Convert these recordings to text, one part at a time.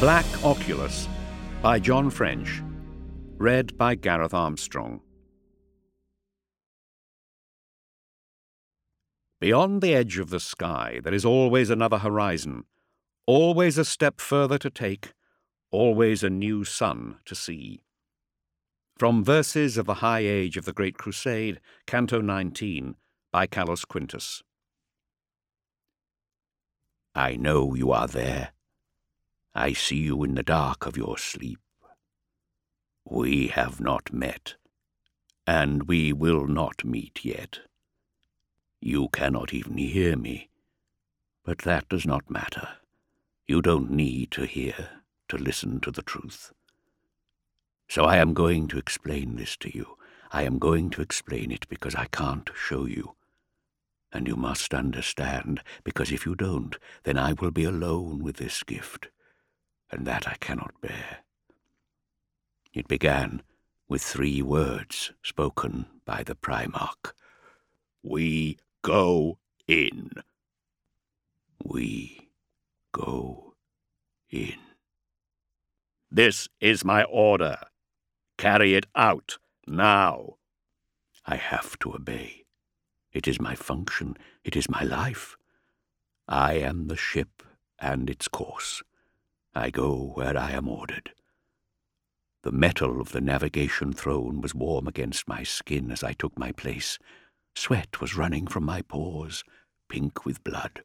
Black Oculus by John French. Read by Gareth Armstrong. Beyond the edge of the sky there is always another horizon, always a step further to take, always a new sun to see. From Verses of the High Age of the Great Crusade, Canto 19, by Carlos Quintus. I know you are there. I see you in the dark of your sleep. We have not met, and we will not meet yet. You cannot even hear me, but that does not matter. You don't need to hear, to listen to the truth. So I am going to explain this to you. I am going to explain it because I can't show you. And you must understand, because if you don't, then I will be alone with this gift, and that I cannot bear. It began with 3 words spoken by the Primarch. We go in. We go in. This is my order. Carry it out, now. I have to obey. It is my function. It is my life. I am the ship and its course. I go where I am ordered. The metal of the navigation throne was warm against my skin as I took my place. Sweat was running from my pores, pink with blood.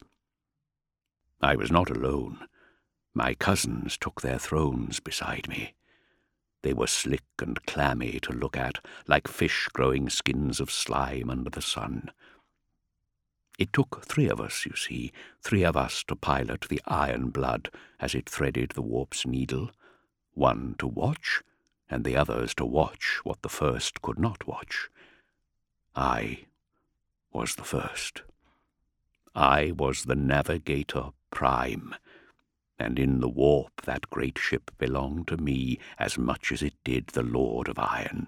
I was not alone. My cousins took their thrones beside me. They were slick and clammy to look at, like fish growing skins of slime under the sun. It took 3 of us, you see, 3 of us to pilot the iron blood as it threaded the warp's needle, 1 to watch, and the others to watch what the first could not watch. I was the first. I was the Navigator Prime, and in the warp that great ship belonged to me as much as it did the Lord of Iron.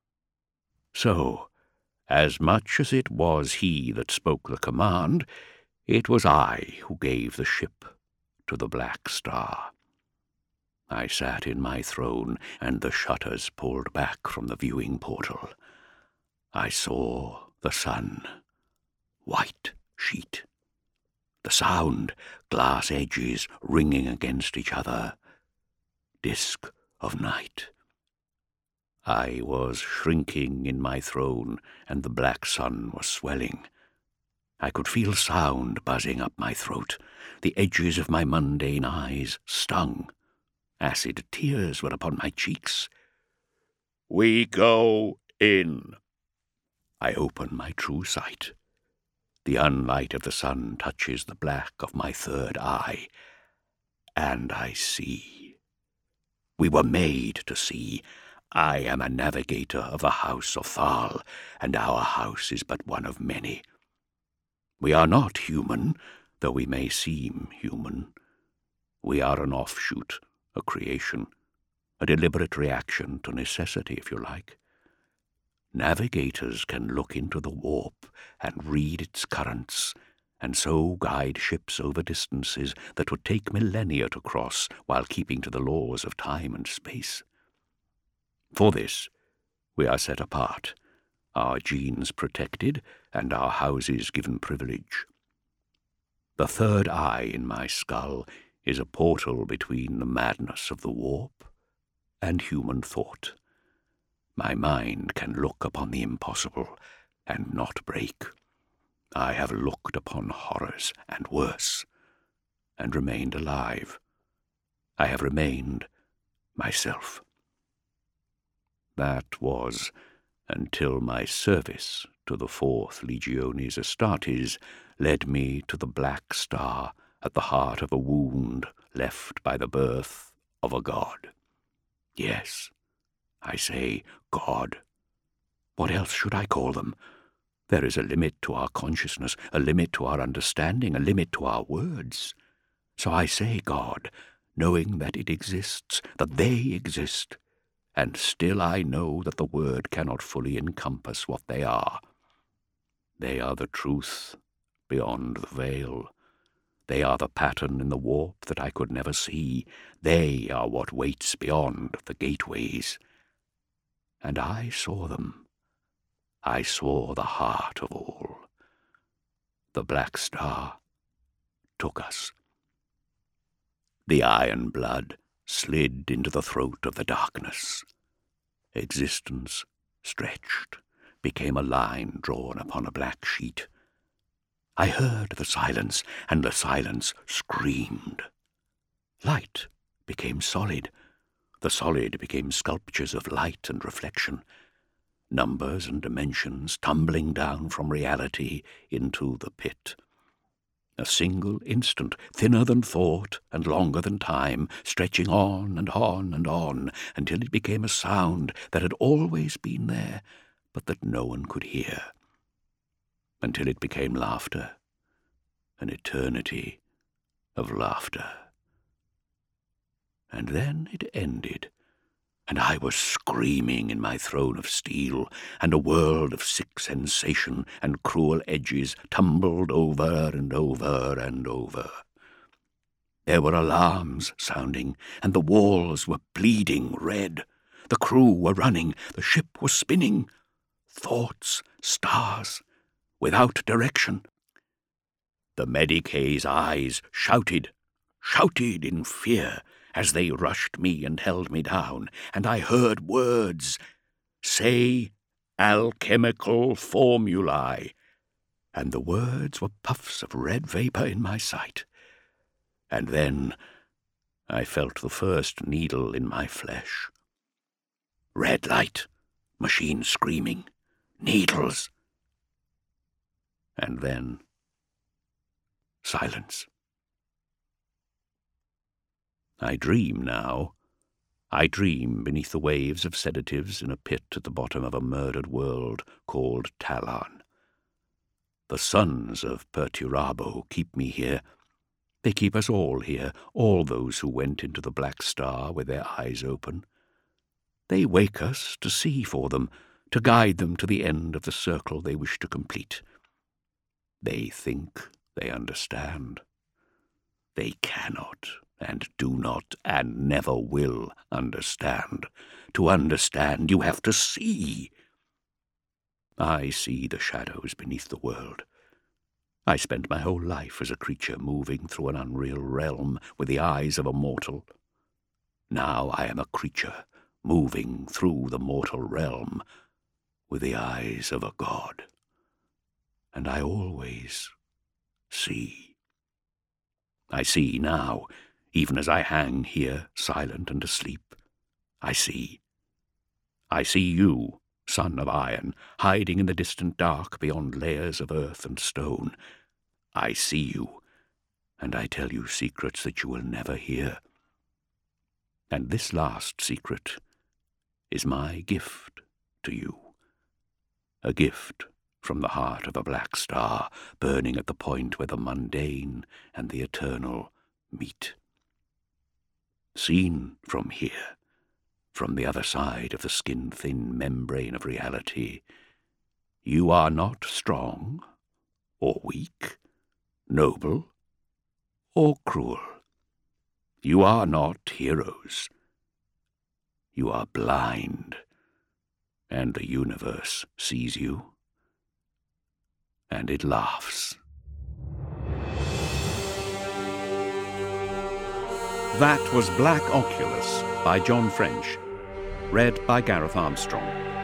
So, as much as it was he that spoke the command, it was I who gave the ship to the Black Star. I sat in my throne, and the shutters pulled back from the viewing portal. I saw the sun, white sheet. The sound, glass edges ringing against each other. Disk of night. I was shrinking in my throne, and the black sun was swelling. I could feel sound buzzing up my throat. The edges of my mundane eyes stung. Acid tears were upon my cheeks. We go in. I open my true sight. The unlight of the sun touches the black of my 3rd eye, and I see. We were made to see. I am a navigator of the House of Thal, and our house is but one of many. We are not human, though we may seem human. We are an offshoot, a creation, a deliberate reaction to necessity, if you like. Navigators can look into the warp and read its currents, and so guide ships over distances that would take millennia to cross while keeping to the laws of time and space. For this, we are set apart, our genes protected, and our houses given privilege. The 3rd eye in my skull is a portal between the madness of the warp and human thought. My mind can look upon the impossible and not break. I have looked upon horrors and worse, and remained alive. I have remained myself. That was until my service to the 4th Legiones Astartes led me to the Black Star at the heart of a wound left by the birth of a god. Yes, I say God. What else should I call them? There is a limit to our consciousness, a limit to our understanding, a limit to our words. So I say God, knowing that it exists, that they exist, and still I know that the word cannot fully encompass what they are. They are the truth beyond the veil, They are the pattern in the warp that I could never see. They are what waits beyond the gateways. And I saw them. I saw the heart of all. The Black Star took us. The iron blood slid into the throat of the darkness. Existence stretched, became a line drawn upon a black sheet. I heard the silence, and the silence screamed. Light became solid. The solid became sculptures of light and reflection, numbers and dimensions tumbling down from reality into the pit. A single instant, thinner than thought and longer than time, stretching on and on and on, until it became a sound that had always been there, but that no one could hear. Until it became laughter, an eternity of laughter. And then it ended, and I was screaming in my throne of steel, and a world of sick sensation and cruel edges tumbled over and over and over. There were alarms sounding, and the walls were bleeding red. The crew were running, the ship was spinning. Thoughts, stars, without direction. The Medicae's eyes shouted in fear, as they rushed me and held me down, and I heard words, "Say alchemical formulae," and the words were puffs of red vapor in my sight. And then I felt the first needle in my flesh. Red light, machine screaming, needles. And then silence. I dream now. I dream beneath the waves of sedatives in a pit at the bottom of a murdered world called Talon. The sons of Perturabo keep me here. They keep us all here, all those who went into the Black Star with their eyes open. They wake us to see for them, to guide them to the end of the circle they wish to complete. They think they understand. They cannot and do not and never will understand. To understand, you have to see. I see the shadows beneath the world. I spent my whole life as a creature moving through an unreal realm with the eyes of a mortal. Now I am a creature moving through the mortal realm with the eyes of a god. And I always see. I see now, even as I hang here, silent and asleep. I see. I see you, son of iron, hiding in the distant dark beyond layers of earth and stone. I see you, and I tell you secrets that you will never hear. And this last secret is my gift to you. A gift from the heart of a black star, burning at the point where the mundane and the eternal meet. Seen from here, from the other side of the skin-thin membrane of reality, you are not strong, or weak, noble, or cruel. You are not heroes. You are blind, and the universe sees you, and it laughs. That was Black Oculus by John French, read by Gareth Armstrong.